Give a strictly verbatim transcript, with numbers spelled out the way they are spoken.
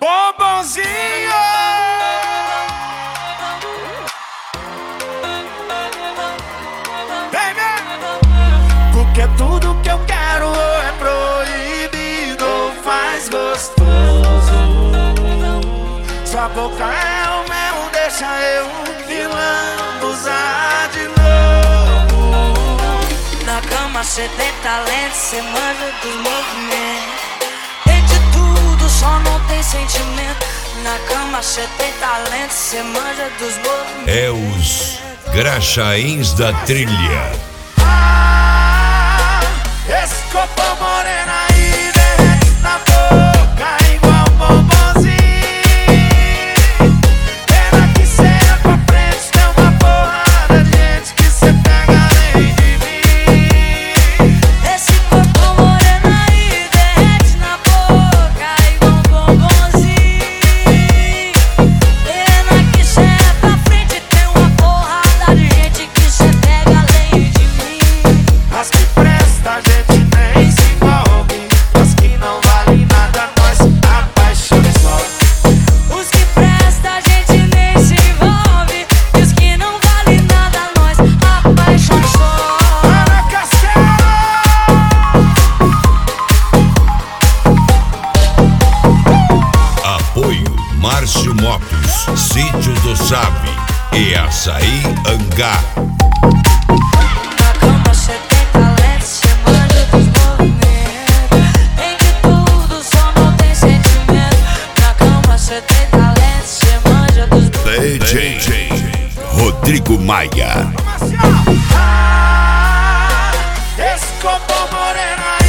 Bombonzinho! Vem, vem! Porque tudo que eu quero é proibido ou faz gostoso. Sua boca é o mel, deixa eu me lambuzar de novo. Na cama cê tem talento, cê manja dos movimentos. Tem de tudo, só não tem sentimento. Na cama cê tem talento, cê manja dos movimentos. É os Graxaíns da Trilha. Ah, esse corpo moreno aí derrete na boca igual bombonzinho. Pena que cê é pra frente, tem uma porrada de gente que cê pega além de mim. Esse corpo moreno aí derrete na boca igual bombonzinho. Pena que cê é pra frente, tem uma porrada de gente que cê pega além de mim. As que presta a gente nem se envolve, as que não valem nada nós apaixonamos só. Os que presta a gente nem se envolve, e os que não valem nada nós apaixonamos só. Ana Castelo! Apoio Márcio Motos, Sítio do Sabe e Açaí Angá. Na cama cê tem talento, cê manja dos movimentos. Tem de tudo, só não tem sentimento. Na cama cê tem talento, cê manja dos movimentos. D J Rodrigo Maia. Ah, esse corpo moreno